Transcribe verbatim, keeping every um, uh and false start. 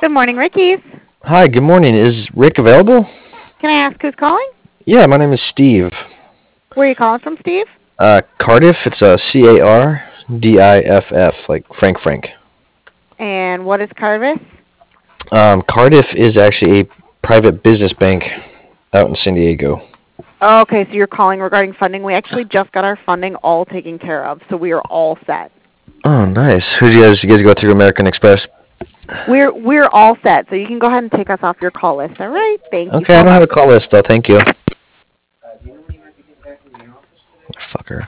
Good morning, Ricky's. Hi, good morning. Is Rick available? Can I ask who's calling? Yeah, my name is Steve. Where are you calling from, Steve? Uh, Cardiff, it's uh, C A R D I F F, like Frank Frank. And what is Carvis? Um, Cardiff is actually a private business bank out in San Diego. Okay, so you're calling regarding funding. We actually just got our funding all taken care of, so we are all set. Oh, nice. Who do you guys, you guys go through American Express? We're we're all set, so you can go ahead and take us off your call list. All right, thank you Okay, I so don't have much. a call list though, thank you. Fucker.